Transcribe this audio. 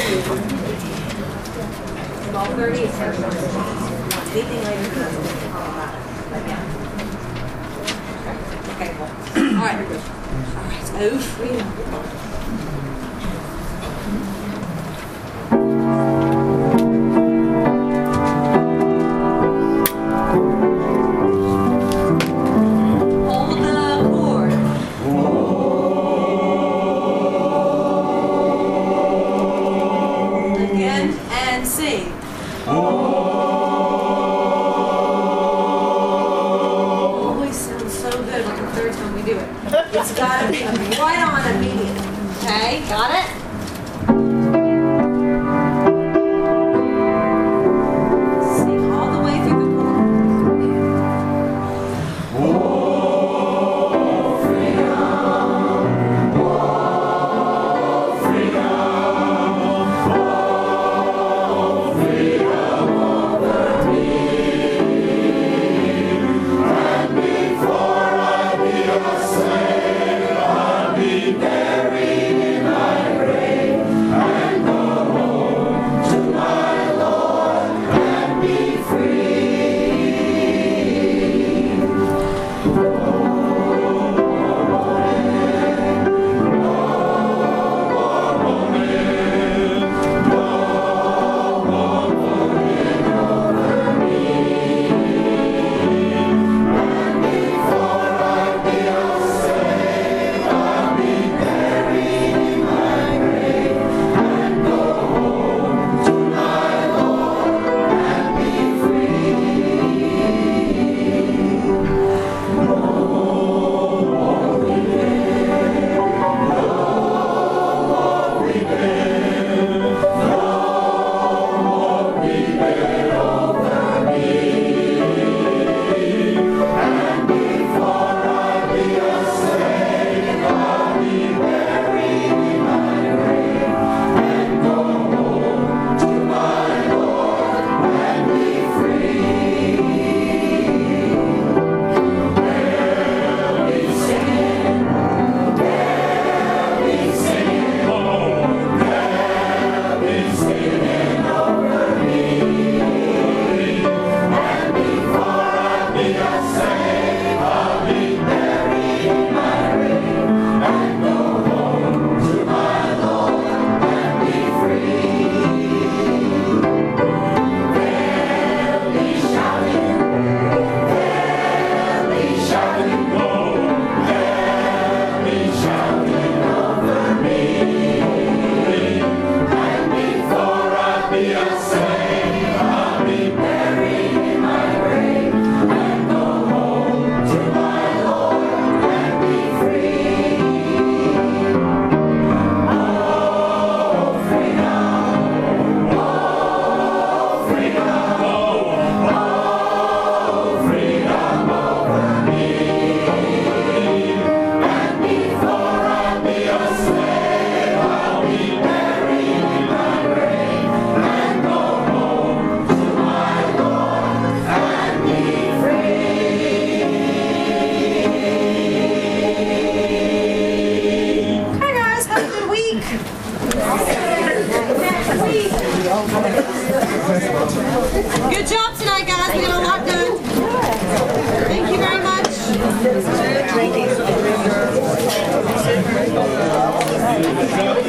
12:30 is first one. Anything later than that, we'll call about it. But yeah. Okay, cool. All right. All right. Oh, freedom. It's got to be right on immediately. Okay, got it? Sing all the way through the chord. Oh, freedom. Oh, freedom. Oh, freedom over me. And before I be a slave, buried in my grave and go home to my Lord and be free. Oh, good job tonight, guys. We got a lot done. Thank you very much.